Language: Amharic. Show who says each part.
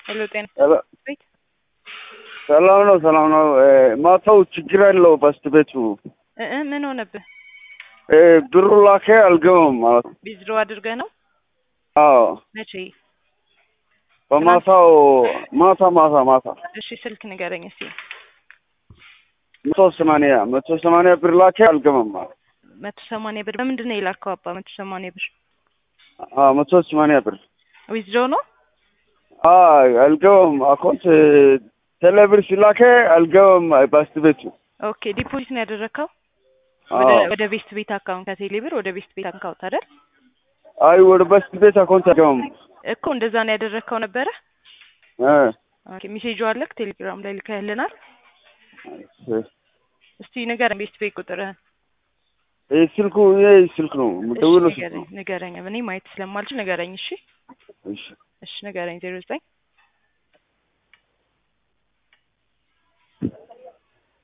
Speaker 1: ሄሎ ጤና ቤት
Speaker 2: ሰላም ነው ማታው ችግር አለው በስተቤቱ
Speaker 1: ምን ሆነብህ?
Speaker 2: ብሩ ላከ አልገባም ማለት
Speaker 1: ቢዝሮ አድርገህ ነው?
Speaker 2: አዎ
Speaker 1: መቼ?
Speaker 2: በማታው ማታ
Speaker 1: እሺ ስልክ ንገረኝ እስኪ።
Speaker 2: 180 ብር ላከ አልገባም ማለት
Speaker 1: 180 ብር በምንድን ነው የላከው አባ? 180 ብር
Speaker 2: 180 ብር
Speaker 1: ዊዝድሮ ነው?
Speaker 2: አልገባም አካውንት ቴሌብር ሲላከ አልገባም በስተቤቱ።
Speaker 1: ኦኬ ዲፖዚት ነው ያደረከው? ወደ ቤስት ቤት አካውንት ከቴሌብር ወደ ቤስት ቤት አካውንት አይደል?
Speaker 2: አይ ወደ ቤስት ቤት አካውንት አልገባም
Speaker 1: እኮ እንደዛ ነው ያደረከው ነበረ? ኦኬ ሜሴጁ አለክ ቴሌግራም ላይ ልከህልናል? እስቲ ንገረኝ ቤስት ቤት ቁጥርህን።
Speaker 2: ስልክ ነው የምደውለው።
Speaker 1: ንገረኝ እኔ ማየት ስለማልችል ንገረኝ። እሺ ንገረኝ 09